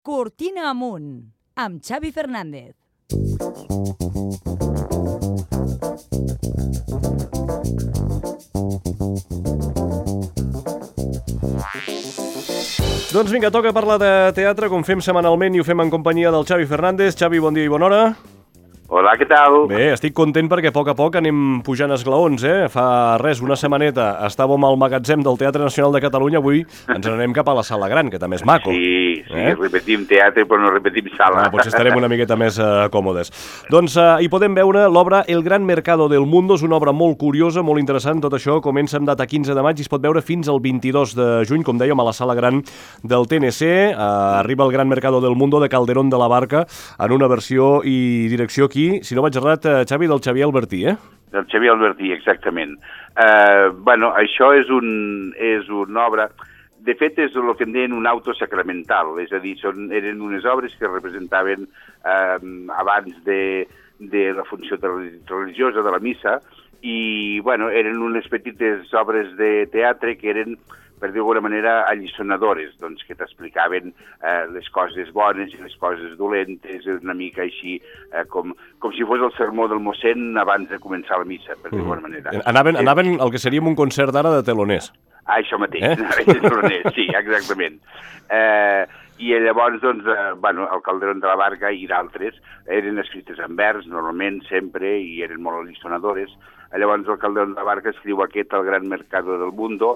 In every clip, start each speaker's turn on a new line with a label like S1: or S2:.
S1: Cortina amunt, amb Xavi Fernández.
S2: Doncs vinga, toca parlar de teatre, com fem setmanalment, i ho fem en companyia del Xavi Fernández. Xavi, bon dia i bona hora.
S3: Hola, què tal?
S2: Bé, estic content perquè a poc anem pujant esglaons, eh? Fa res, una setmaneta, estàvem al magatzem del Teatre Nacional de Catalunya, avui ens n'anem cap a la Sala Gran, que també és maco.
S3: Sí, repetim teatre però no repetim sala.
S2: Potser estarem una miqueta més còmodes. Doncs hi podem veure l'obra El Gran Mercado del Mundo, és una obra molt curiosa, molt interessant, tot això comença amb data 15 de maig i es pot veure fins al 22 de juny, com dèiem, a la Sala Gran del TNC. Arriba El Gran Mercado del Mundo de Calderón de la Barca en una versió i direcció aquí, si no vaig errat, Xavi, del Xavier Albertí, eh?
S3: Del Xavier Albertí, exactament. Això és una obra, de fet és el que en deien un auto sacramental, és a dir, eren unes obres que representaven abans de la funció religiosa de la missa i, eren unes petites obres de teatre que eren, per dir d'alguna manera, alliçonadores, doncs, que t'explicaven les coses bones i les coses dolentes, una mica així, com si fos el sermó del mossèn abans de començar la missa, per dir d'alguna manera.
S2: Anaven el que seria un concert d'ara de teloners.
S3: Això mateix, de teloners, sí, exactament. I llavors, doncs, el Calderón de la Barca i d'altres eren escrites en vers, normalment, sempre, i eren molt alliçonadores. Llavors, el Calderón de la Barca escriu aquest El Gran Mercado del Mundo.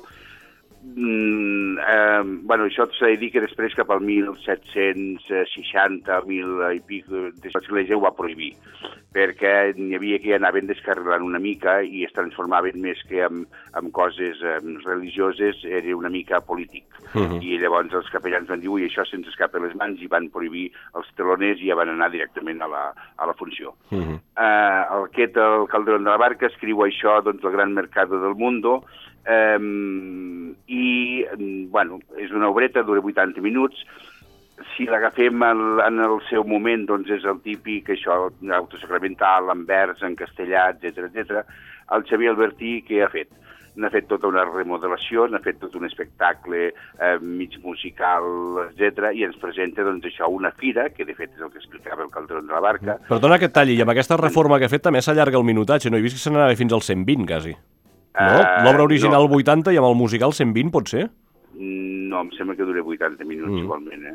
S3: Això s'ha de dir que després, cap al 1760, 1000 i pic, l'Església ho va prohibir, perquè n'hi havia que anaven descarrilant una mica i es transformaven més que en coses religioses, era una mica polític. I llavors els capellans van dir, ui, això se'ns escapa les mans, i van prohibir els teloners i ja van anar directament a la funció. El Calderón de la Barca escriu això, doncs, El Gran Mercado del Mundo, és una obreta, dura 80 minuts. Si l'agafem en el seu moment, doncs és el típic, això, autosacramental, en vers, en castellà, etc. El Xavier Albertí, què ha fet? N'ha fet tota una remodelació, n'ha fet tot un espectacle mig musical, etc. I ens presenta, doncs, això, una fira, que de fet és el que explicava el Calderón de la Barca.
S2: Perdona que et talli, i amb aquesta reforma que ha fet també s'allarga el minutatge, no? He vist que se n'anava fins al 120, quasi. No? L'obra original 80 i amb el musical 120, pot ser?
S3: No, em sembla que dura 80 minuts igualment,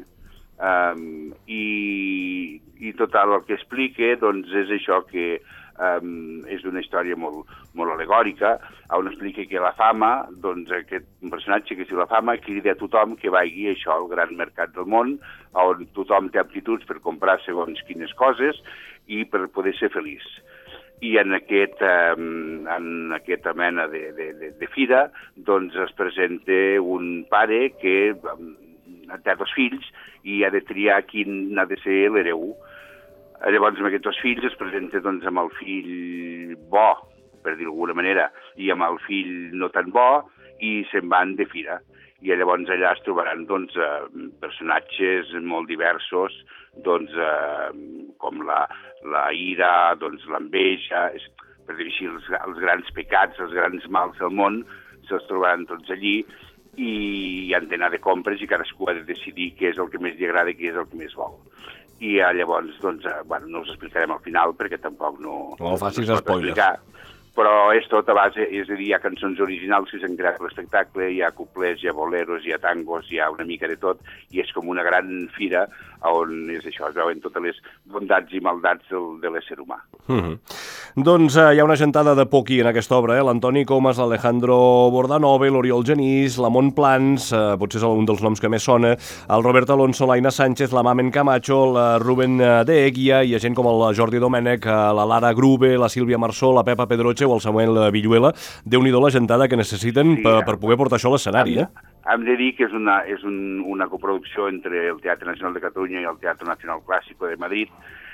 S3: I total, el que explica, doncs, és això, que és una història molt al·legòrica, on explica que la fama, doncs, aquest personatge que es diu la fama, crida a tothom que vagi això al gran mercat del món, on tothom té aptituds per comprar segons quines coses i per poder ser feliç. I en aquesta mena de fira, doncs, es presenta un pare que té dos fills i ha de triar quin ha de ser l'hereu. Llavors, amb aquests dos fills es presenta, doncs, amb el fill bo, per dir d'alguna manera, i amb el fill no tan bo, i se'n van de fira. I llavors allà es trobaran, doncs, personatges molt diversos, doncs, com la ira, doncs, l'enveja, per dir així, els grans pecats, els grans mals del món, se'ls trobaran tots allí i han d'anar de compres i cadascú ha de decidir què és el que més li agrada i què és el que més vol. I llavors, doncs, no us explicarem al final perquè tampoc no
S2: facis spoilers.
S3: Però és tot a base, és a dir, hi ha cançons originals que s'han creat l'espectacle, hi ha cuplers, hi ha boleros, hi ha tangos, hi ha una mica de tot, i és com una gran fira on és això, es veuen totes les bondats i maldats de l'ésser humà.
S2: Doncs hi ha una gentada de poqui en aquesta obra, l'Antoni Comas, l'Alejandro Bordanove, l'Oriol Genís, la Montplans, potser és un dels noms que més sona, el Robert Alonso, l'Aina Sánchez, la Mamen Camacho, el Rubén de Eguia, i gent com el Jordi Domènech, la Lara Grube, la Sílvia Marsó, la Pepa Pedroche o el Samuel Villuela. Déu-n'hi-do la gentada que necessiten per poder portar això a l'escenari,
S3: Hem de dir que és una coproducció entre el Teatre Nacional de Catalunya i el Teatre Nacional Clásico de Madrid,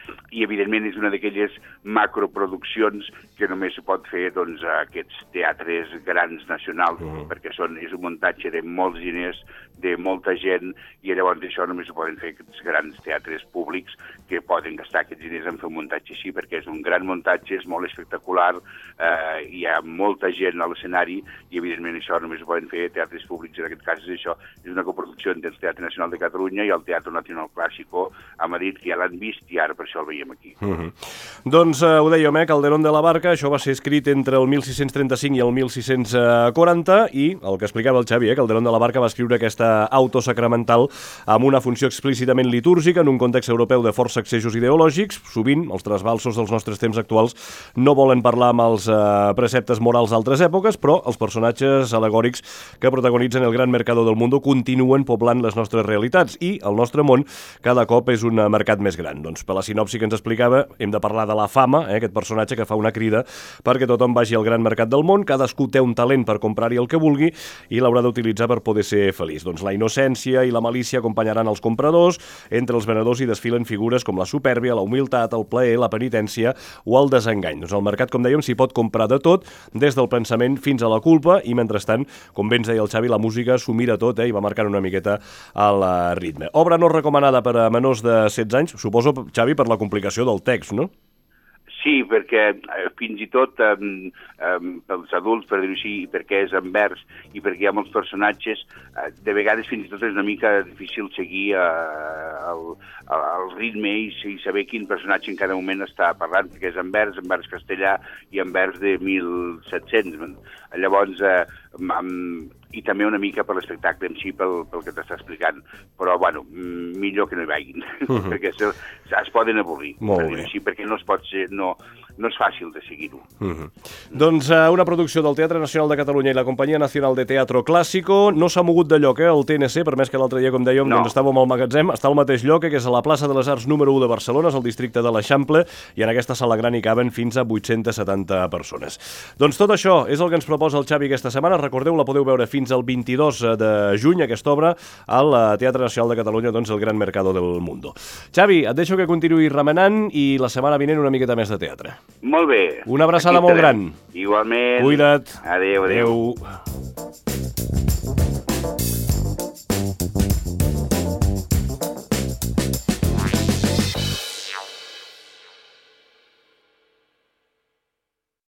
S3: i evidentment és una d'aquelles macroproduccions que només se pot fer doncs, a aquests teatres grans nacionals, perquè és un muntatge de molts diners, de molta gent, i llavors això només ho poden fer aquests grans teatres públics que poden gastar aquests diners en fer un muntatge així, perquè és un gran muntatge, és molt espectacular, hi ha molta gent a l'escenari, i evidentment això només ho poden fer teatres públics, en aquest cas és això, és una coproducció entre el Teatre Nacional de Catalunya i el Teatre Nacional Clásico a Madrid, que ja l'han vist i ara per això el veiem aquí.
S2: Doncs ho dèiem, Calderón de la Barca, això va ser escrit entre el 1635 i el 1640, i el que explicava el Xavi, Calderón de la Barca va escriure aquesta auto sacramental amb una funció explícitament litúrgica en un context europeu de força accessos ideològics. Sovint, els trasbalsos dels nostres temps actuals no volen parlar amb els preceptes morals d'altres èpoques, però els personatges alegòrics que protagonitzen el gran mercado del mundo continuen poblant les nostres realitats, i el nostre món cada cop és un mercat més gran. Doncs per la sinopsi que ens explicava, hem de parlar de la fama, aquest personatge que fa una crida perquè tothom vagi al gran mercat del món, cadascú té un talent per comprar-hi el que vulgui i l'haurà d'utilitzar per poder ser feliç. Doncs la innocència i la malícia acompanyaran els compradors, entre els venedors hi desfilen figures com la supèrbia, la humilitat, el plaer, la penitència o el desengany. Doncs al mercat, com dèiem, s'hi pot comprar de tot, des del pensament fins a la culpa, i mentrestant, com bé ens deia el Xavi, la música s'ho mira tot, i va marcant una miqueta al ritme. Obra no recomanada per a menors de 16 anys, suposo, Xavi, per la complicació del text, no?
S3: Sí, perquè fins i tot pels adults, per dir-ho així, perquè és en vers i perquè hi ha molts personatges, de vegades fins i tot és una mica difícil seguir el ritme i saber quin personatge en cada moment està parlant, perquè és en vers castellà i en vers de 1700. Llavors, i també una mica per l'espectacle en si, pel que t'està explicant, però, bueno, millor que no hi vagin, perquè es poden avorrir, per dir-ho així, perquè no es pot ser, no és fàcil de seguir-ho.
S2: Doncs una producció del Teatre Nacional de Catalunya i la Companyia Nacional de Teatro Clásico. No s'ha mogut de lloc, el TNC, per més que l'altre dia, com dèiem, doncs estàvem al magatzem, està al mateix lloc, que és a la plaça de les Arts número 1 de Barcelona, és el districte de l'Eixample, i en aquesta sala gran hi caben fins a 870 persones. Doncs tot això és el que ens proposa el Xavi aquesta setmana. Recordeu, la podeu veure fins al 22 de juny, aquesta obra, al Teatre Nacional de Catalunya, doncs el Gran Mercado del Mundo. Xavi, et deixo que continuï remenant i la setmana vinent una miqueta més de teatre.
S3: Molt bé.
S2: Una abraçada molt gran.
S3: Igualment.
S2: Cuida't.
S3: Adéu.
S2: Adéu.